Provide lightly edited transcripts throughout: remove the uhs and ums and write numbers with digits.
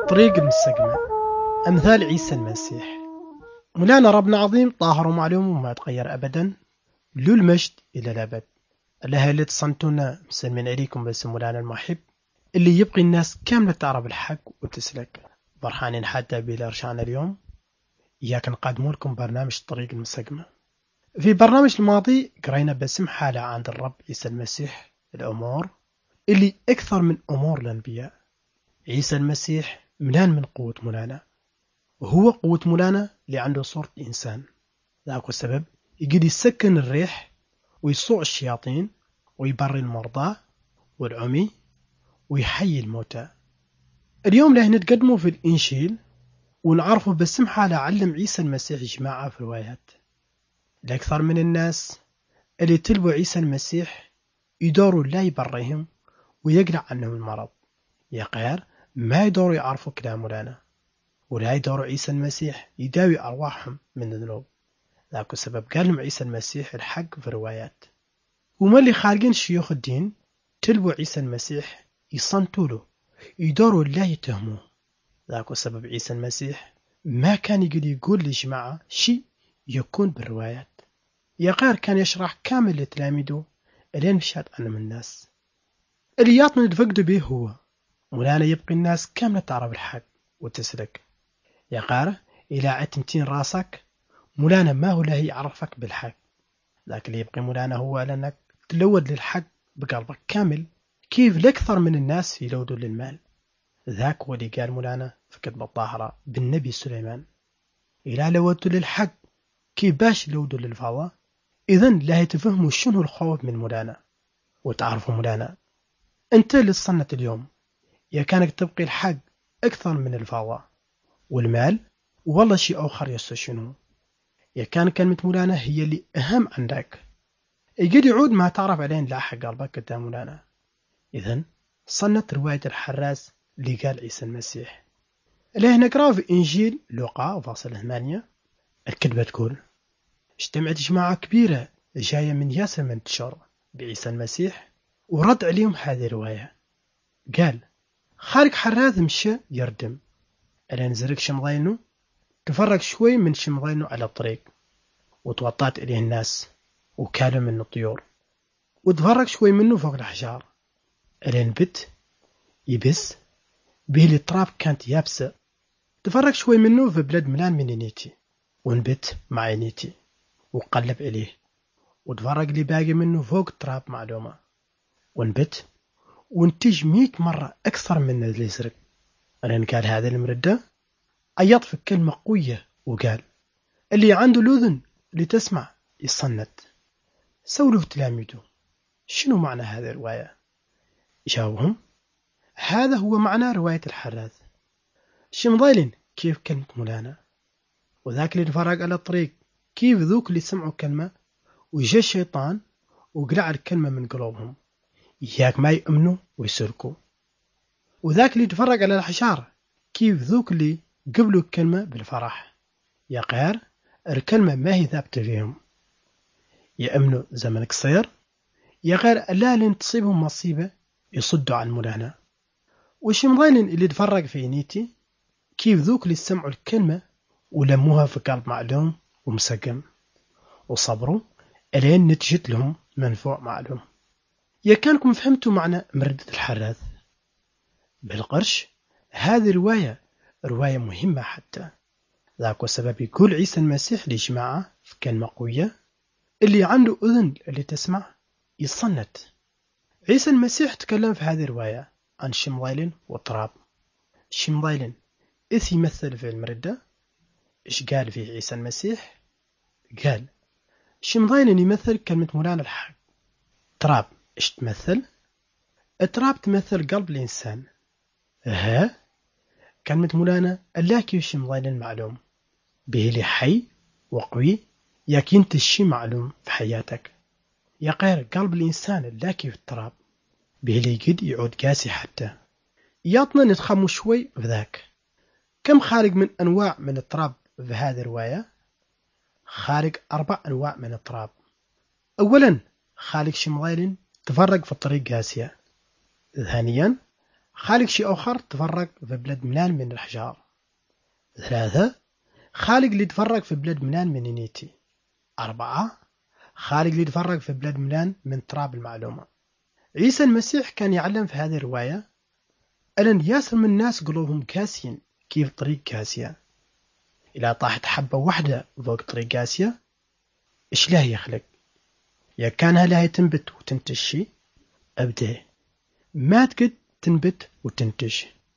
الطريق المستقيمة. أمثال عيسى المسيح. مولانا ربنا عظيم طاهر ومعلوم وما يتغير أبدا، له المجد إلى الأبد. الله اللي تصنتونا مسلمين عليكم بس مولانا المحب اللي يبقي الناس كاملة تعرف الحق وتسلك. فرحانين حتى بالأرشان اليوم إياك نقدم لكم برنامج الطريق المستقيمة. في برنامج الماضي قرينا باسم حالة عند الرب عيسى المسيح الأمور اللي أكثر من أمور الأنبياء. عيسى المسيح ملان من قوة مولانا، وهو قوة مولانا اللي عنده صورة إنسان. ذاك السبب يقدر يسكن الريح ويصوع الشياطين ويبري المرضى والعمي ويحيي الموتى. اليوم له نتقدمه في الإنجيل ونعرفه باسم حالة علم عيسى المسيح جماعة في روايات. الأكثر من الناس اللي تلبوا عيسى المسيح يدوروا لا يبريهم ويقلع عنهم المرض. يا غير ما يدوروا يعرفوا كلام مولانا، ولا يدوروا عيسى المسيح يداوي أرواحهم من الذنوب. ذاك السبب قال لهم عيسى المسيح الحق في روايات. وما اللي خارجين شيوخ الدين تلبوا عيسى المسيح يصنتوا له يدوروا لا يتهموه. ذاك السبب عيسى المسيح ما كان يقول لجماعة شيء يكون بالروايات. يا غير كان يشرح كامل لتلاميذه الين مشهد عنهم الناس. اللي يعطنا نتفقد به هو مولانا يبقي الناس كاملة تعرف الحق وتسلك. يا غير إلى عتمتين راسك مولانا ما هو له يعرفك بالحق، لكن اللي يبقي مولانا هو لأنك تلود للحق بقلبك كامل كيف الأكثر من الناس يلودوا للمال. ذاك هو اللي قال مولانا في كتب الطاهرة بالنبي سليمان إلى لودوا للحق كيف باش يلودوا للفضاء. إذن لا يتفهموا شنو الخوف من مولانا وتعرفوا مولانا. أنت اللي تصنت اليوم يا كانك تبقي الحق أكثر من الفضاء والمال والله شيء آخر يستشنه. يا كان كلمة مولانا هي اللي أهم عندك يقدر يعود ما تعرف عليه لاحق قلبك قدام مولانا. إذن صنت رواية الحراس اللي قال عيسى المسيح اللي نقرأ في إنجيل لوقا فاصل 8. الكتبة تقول اجتمعت جماعة كبيرة جاية من ياسر من تشر بعيسى المسيح ورد عليهم هذه الرواية. قال خارج حراث مشى يردم ألا نزرق شمضينه تفرق شوي من شمضينه على الطريق وتوطات إليه الناس وكالوا منه الطيور وتفرق شوي منه فوق الأحجار ألا نبت يبس به التراب كانت يابسة. تفرق شوي منه في بلاد ملان من نيتي ونبت مع نيتي وقلب إليه وتفرق لي باقي منه فوق التراب معلومة ونبت وانتج 100 مرة أكثر من اللي يسرق. أنا قال هذا المردة أيض في كلمة قوية وقال اللي عنده الأذن اللي تسمع يصنت. سولوا تلاميذه شنو معنى هذه الرواية؟ جاوبهم هذا هو معنى رواية الحراث. شمضيلين كيف كلمة مولانا وذاك اللي تفرق على الطريق كيف ذوك اللي سمعوا كلمة وجاء الشيطان وقلع الكلمة من قلوبهم ياك ما يؤمنوا ويسرقوا. وذاك اللي تفرق على الحجار كيف ذوك اللي قبلوا الكلمة بالفرح. يا غير الكلمة ما هي ثابتة فيهم يأمنوا زمن قصير يا غير لا لين تصيبهم مصيبة يصدوا عن مولانا. وشمضين اللي تفرق في نيتي كيف ذوك اللي سمعوا الكلمة ولموها في قلب معلوم ومسقم وصبروا الين نتجت لهم منفوع معلوم. يا كانكم فهمتوا معنى مردة الحراث بالقرش. هذه رواية مهمة حتى ذاك السبب يقول عيسى المسيح لجماعة في كلمة قوية اللي عنده أذن اللي تسمع يصنت. عيسى المسيح تكلم في هذه الرواية عن شمضيلين وتراب. شمضيلين إيش يمثل في المردة؟ إيش قال فيه عيسى المسيح؟ قال شمضيلين يمثل كلمة مولانا الحق. تراب إيش تمثل؟ التراب تمثل قلب الإنسان. كلمة مولانا اللاكي شمضيلين معلوم به لي حي وقوي ياكين تشي معلوم في حياتك. يا غير قلب الإنسان اللاكي في التراب به لي قد يعود قاسي حتى ياطنا نتخمو شوي في ذاك. كم خارج من أنواع من التراب في هذه الرواية؟ خارج 4 أنواع من التراب. أولا خارج شمضيلين تفرق في الطريق قاسية. ثانيا خالق شيء آخر تفرق في بلاد ملان من الأحجار. 3 خالق اللي تفرق في بلاد ملان من نيتي. 4 خالق اللي تفرق في بلاد ملان من تراب المعلومة. عيسى المسيح كان يعلم في هذه الرواية أن ياسر من الناس قلوبهم قاسيين كيف طريق قاسية. إذا طاحت حبة واحدة فوق طريق قاسية إيش له يخلق؟ يا كانها لا تنبت وتنتج شيء أبدا ما تقد تنبت وتنتج.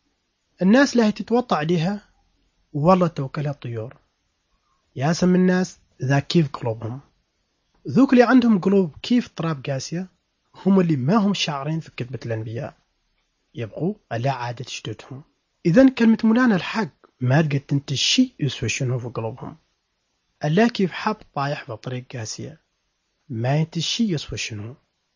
الناس لا تتوطع عليها والله توكلها الطيور. ياسر من الناس ذا كيف قلوبهم، ذوك اللي عندهم قلوب كيف تراب قاسية هم اللي ما هم شاعرين في كتبة الأنبياء، يبقوا على عادة جدودهم. إذن كلمة مولانا الحق ما تقد تنتج شيء يسوى شنو في قلوبهم. ألا كيف حاب طايح في طريق قاسية ما ينتج شيء يسوى شنو.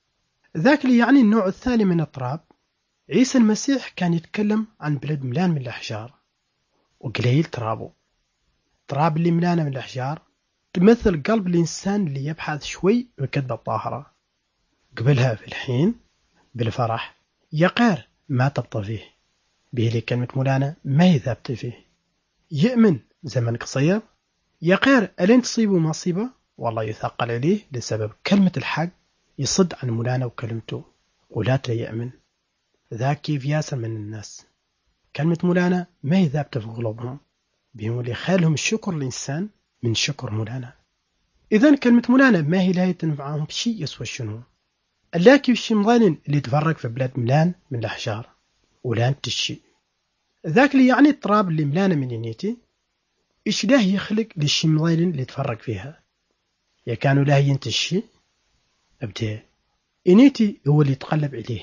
ذاك اللي يعني النوع الثاني من التراب. عيسى المسيح كان يتكلم عن بلد ملان من الأحجار وقليل ترابه. تراب اللي ملانة من الأحجار تمثل قلب الإنسان اللي يبحث شوي بكتبة الطاهرة، قبلها في الحين بالفرح يقار ما تبطى فيه به لي كلمة مولانا ما يذابط فيه. يؤمن زمن قصير يقار ألين تصيبه مصيبة والله يثقل عليه لسبب كلمة الحق يصد عن مولانا وكلمته ولا يأمن. ذاك كيف ياسر من الناس كلمة مولانا ما يذابط في قلوبهم بهم اللي خالهم الشكر الإنسان من شكر مولانا. إذن كلمة مولانا ما هي لا تنفعهم بشيء يسوى شنو. ألا كيف الشمضان اللي تفرق في بلاد ملان من الأحجار ولا انت الشيء. ذاك اللي يعني التراب اللي ملانة من ينيتي إيش له يخلق للشمضان اللي تفرق فيها. يا كانوا له ينت الشيء أبدا ينيتي هو اللي يتقلب عليه.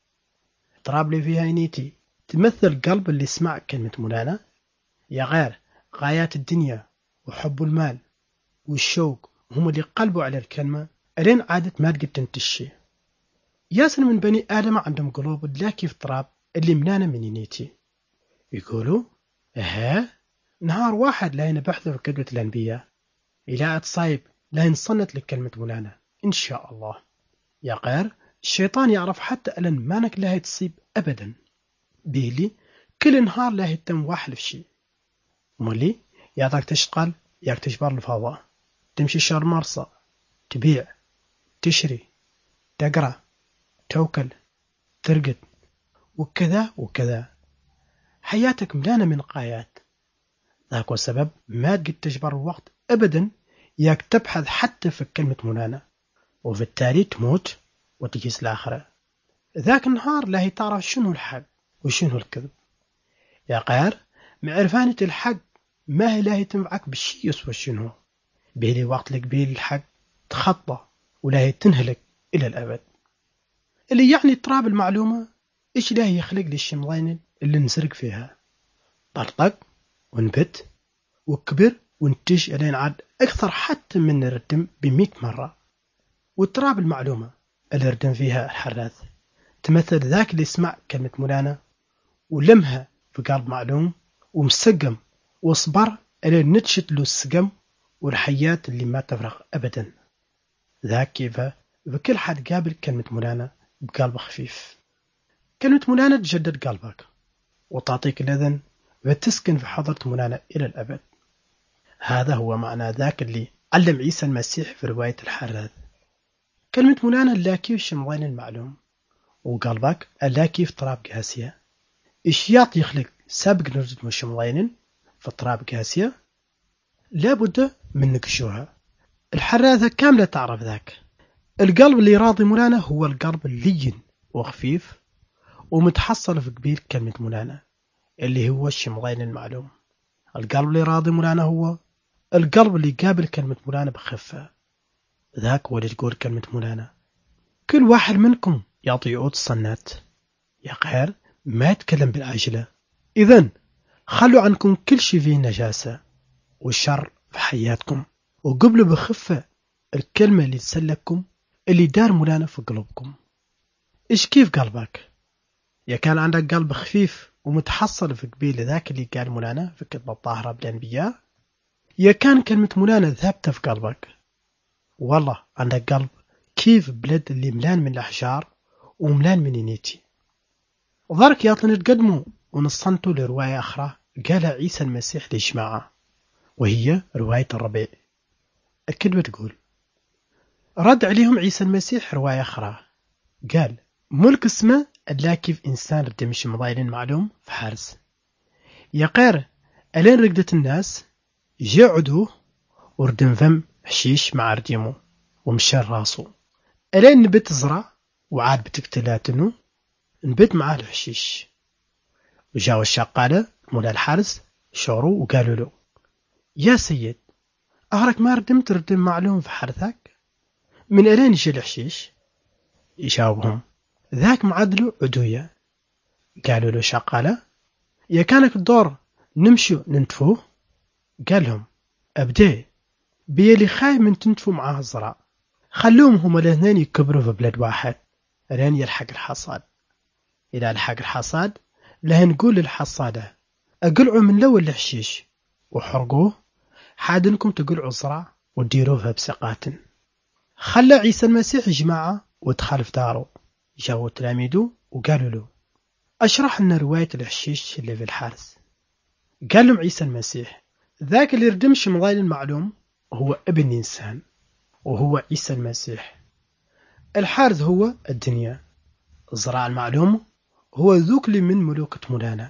التراب اللي فيها ينيتي تمثل قلب اللي يسمع كلمة مولانا يا غير غايات الدنيا وحب المال والشوق هم اللي قلبوا على الكلمة ألين عادت ما تقد تنتشي. ياسر من بني آدم عندهم قلوب لا كيف تراب اللي ملانة من ينيتي. يقولوا نهار واحد لا ينبحث في كتبة الأنبياء إلى أتصايب لا ينصنت لكلمة مولانا إن شاء الله. يا غير الشيطان يعرف حتى ألن مانك لا تصيب أبدا بيلي كل نهار لا يتم واحد في شيء مولي يعطيك تشتغل ياك تجبر الفضاء تمشي شهر مرصى تبيع تشري تقرأ توكل ترقد وكذا وكذا. حياتك ملانة من قايات. ذاك السبب ما تقد تجبر الوقت أبدا ياك تبحث حتى في كلمة مولانا وفي التالي تموت وتجيس الآخرة. ذاك النهار لا تعرف شنو الحق وشنو الكذب. يا قار معرفانة الحق ما هي لا تنفعك بالشيء يسوى شنو بيلي وقت لك بيلي الحق تخطى ولا تنهلك إلى الأبد. اللي يعني تراب المعلومة إيش لا يخلق للشمضين اللي نسرق فيها طرطق ونبت وكبر ونتج إلين عاد أكثر حتى من الردم ب100 مرة. والتراب المعلومة اللي ردم فيها الحراث تمثل ذاك اللي يسمع كلمة مولانا ولمها في قلب معلوم ومسقم وصبر إلين نتشت له السقم والحيات اللي ما تفرغ أبدا. ذاك كيف بكل حد قابل كلمة مولانا بقلب خفيف. كلمة مولانا تجدد قلبك وتعطيك الأذن وتسكن في حضرة مولانا إلى الأبد. هذا هو معنى ذاك اللي علم عيسى المسيح في رواية الحراث. كلمة مولانا لا كيف شمضين المعلوم وقلبك لا كيف تراب قاسية. إشياط يخلق سابق نرجد مشمضين في تراب قاسية لابد من نقشوها. الحراثة كاملة تعرف ذاك. القلب اللي راضي مولانا هو القلب اللين وخفيف ومتحصل في قبيل كلمة مولانا اللي هو الشمضين المعلوم. القلب اللي راضي مولانا هو القلب اللي قابل كلمة مولانا بخفة. ذاك هو اللي تقول كلمة مولانا كل واحد منكم يعطي عود الصنات يا خير ما يتكلم بالعجلة. إذن خلوا عنكم كل شيء فيه نجاسة والشر في حياتكم وقبلوا بخفة الكلمة اللي تسلككم اللي دار مولانا في قلوبكم. إيش كيف قلبك؟ يا كان عندك قلب خفيف ومتحصل في قبيل ذاك اللي قال مولانا في كتب الطاهرة بالأنبياء يا كان كلمة مولانا ذابتة في قلبك. والله عندك قلب كيف بلد اللي ملان من الأحجار وملان من ينيتي. ظرك ياطن تقدموا ونصنتوا لرواية أخرى قال عيسى المسيح لجماعة، وهي رواية الربيع. الكذبة تقول رد عليهم عيسى المسيح رواية أخرى قال ملك اسمه ألا كيف إنسان ردمش مضايلين معلوم في حارس يقير ألين رقدة الناس جاء عدوه وردم فم حشيش مع رديمه ومشى راسه ألين نبت زرع وعاد بتقتلاتنه نبت معاه الحشيش. وجاءوا الشقالة مولا الحارس شعروا وقالوا له يا سيد أهرك ما ردمت ردم معلوم في حارثك من ألين يجي الحشيش؟ يجاوبهم ذاك معدلو عدوية. قالوا له شقالة يا كانك الدور نمشوا ننتفوه؟ قال لهم أبدي بيلي خاي من تنتفوا معاه الزرع خلوهم هما الاثنين يكبروا في بلد واحد لين يلحق الحصاد. إذا لحق الحصاد لهن نقول للحصادة أقلعوا من الأول الحشيش وحرقوه حادنكم تقلعوا الزرع وديروها بسقات. خلى عيسى المسيح جماعة ودخل في داره. جاءوا تلاميذه وقالوا له أشرح لنا رواية الحشيش اللي في الحارس. قال لهم عيسى المسيح ذاك اللي ردمش مضايل المعلوم هو ابن إنسان وهو عيسى المسيح. الحارس هو الدنيا، الزراع المعلوم هو ذوك اللي من ملوكة مولانا.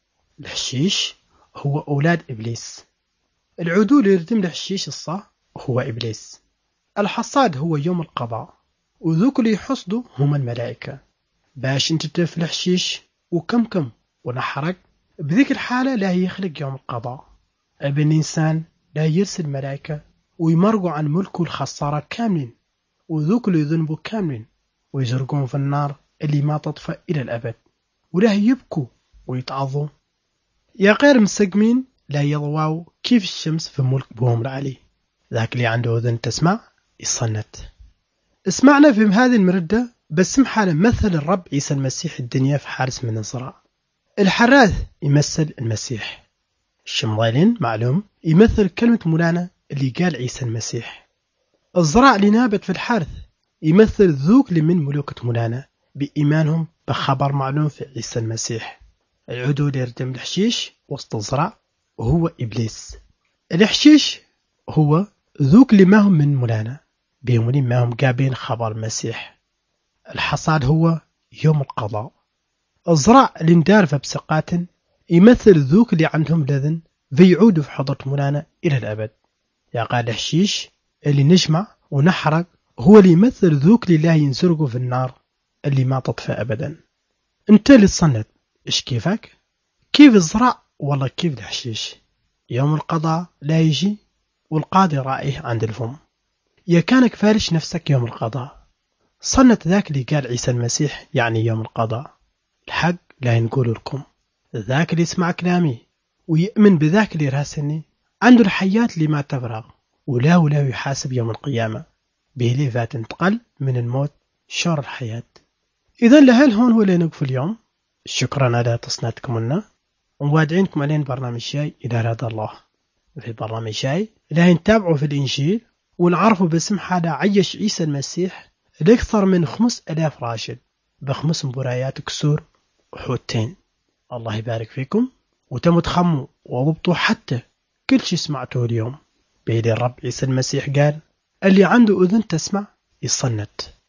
الحشيش هو أولاد إبليس. العدو اللي يردم الحشيش الصا هو إبليس. الحصاد هو يوم القضاء وذوك اللي يحصدوا هم الملائكة. باش انت تتف الحشيش وكم ونحرق بذيك الحالة لا يخلق يوم القضاء. ابن إنسان لا يرسل ملائكة ويمرقوا عن ملكه الخسارة كاملين وذوك اللي يذنبوا كاملين ويزرقون في النار اللي ما تطفأ إلى الأبد ولا يبكوا ويتعظوا. يا غير مسقمين لا يضواو كيف الشمس في ملك بوهم العلي. ذاك اللي عنده أذن تسمع يصنت. اسمعنا في هذه المردة بسمح على مثل الرب عيسى المسيح الدنيا في حارس من الزراع. الحراث يمثل المسيح. الشمضايلين معلوم يمثل كلمة مولانا اللي قال عيسى المسيح. الزراع اللي نابت في الحارث يمثل ذوك اللي من ملوكة مولانا بإيمانهم بخبر معلوم في عيسى المسيح. العدو اللي يردم الحشيش وسط الزراع وهو إبليس. الحشيش هو ذوك اللي ما هم من مولانا بيومين ما هم قابين خبر المسيح. الحصاد هو يوم القضاء. الزراع اللي ندار بسقات يمثل ذوك اللي عندهم لذن فيعودوا في حضرة مولانا إلى الأبد. يا قال الحشيش اللي نجمع ونحرق هو اللي يمثل ذوك اللي لا ينسرقوا في النار اللي ما تطفى أبدا. انت اللي تصنت إيش كيفك؟ كيف الزراع والله كيف الحشيش؟ يوم القضاء لا يجي والقاضي رائه عند الفم. يا كانك فارش نفسك يوم القضاء. صنت ذاك اللي قال عيسى المسيح يعني يوم القضاء. الحق لا نقول لكم ذاك اللي يسمع كلامي ويؤمن بذاك اللي راسلني عنده الحياة اللي ما تفرغ ولا يحاسب يوم القيامة بيلي ذات انتقل من الموت شر الحياة. إذا لهل هون هو اللي نقف اليوم. شكرا على تصنيتكم لنا وموادعينكم علينا برنامج شاي إلى رضا الله. في برنامج شاي لا نتابعوا في الإنجيل ونعرفوا باسم حدا عيش عيسى المسيح لأكثر من 5000 راشد ب5 مباريات كسور وحوتين. الله يبارك فيكم وتمتخموا وضبطوا حتى كل شيء سمعتوه اليوم. بيد الرب عيسى المسيح قال اللي عنده أذن تسمع يصنت.